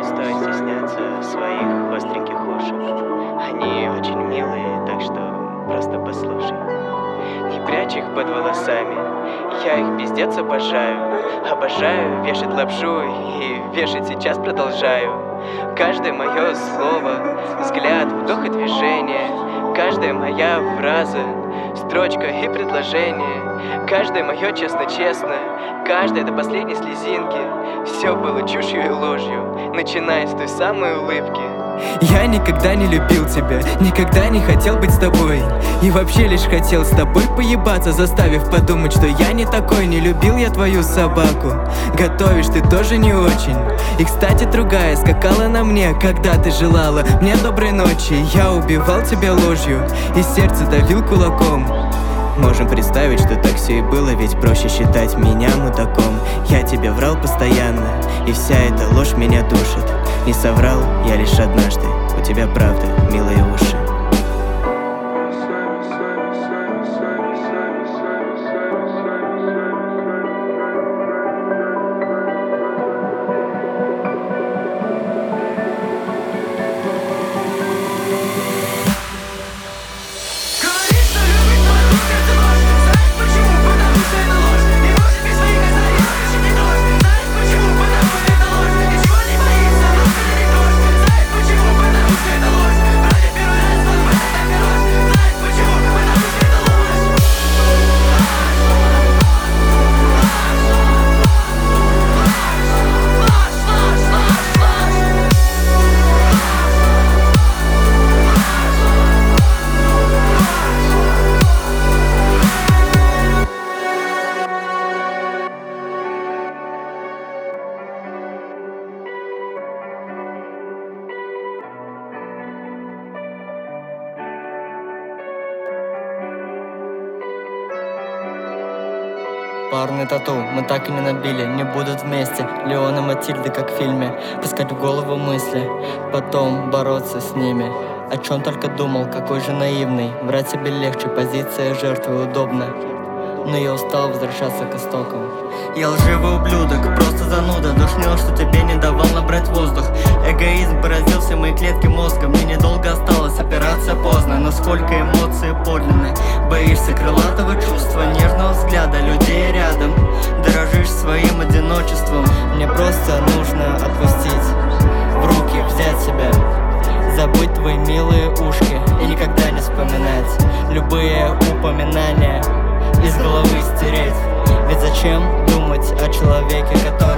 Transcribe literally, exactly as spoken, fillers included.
стоит стесняться своих остреньких ушек. Они очень милые, так что просто послушай. Не прячь их под волосами, я их пиздец обожаю. Обожаю вешать лапшу и вешать сейчас продолжаю. Каждое мое слово, взгляд, вдох и движение, каждая моя фраза, строчка и предложение, каждое мое честно-честно, каждое до последней слезинки. Все было чушью и ложью, начиная с той самой улыбки. Я никогда не любил тебя, никогда не хотел быть с тобой. И вообще лишь хотел с тобой поебаться, заставив подумать, что я не такой. Не любил я твою собаку, готовишь ты тоже не очень. И, кстати, другая скакала на мне, когда ты желала мне доброй ночи. Я убивал тебя ложью и сердце давил кулаком. Можем представить, что так все и было, ведь проще считать меня мудаком. Я тебе врал постоянно, и вся эта ложь меня душит. Не соврал я лишь однажды, у тебя правда милые уши. Парные тату мы так и не набили, не будут вместе Леон и Матильды, как в фильме, пускать в голову мысли, потом бороться с ними. О чем только думал, какой же наивный. Врать себе легче, позиция жертвы удобна, но я устал возвращаться к истокам. Я лживый ублюдок, просто зануда, душнил, что тебе не давал набрать воздух. Эгоизм поразил все мои клетки мозга. Мне недолго осталось, операция поздно, но сколько эмоций подлинны. Боишься крылатого чувства, нежного взгляда людей рядом. Дорожишь своим одиночеством. Мне просто нужно отпустить, в руки взять себя, забыть твои милые ушки и никогда не вспоминать любые упоминания, из головы стереть. Ведь зачем думать о человеке, который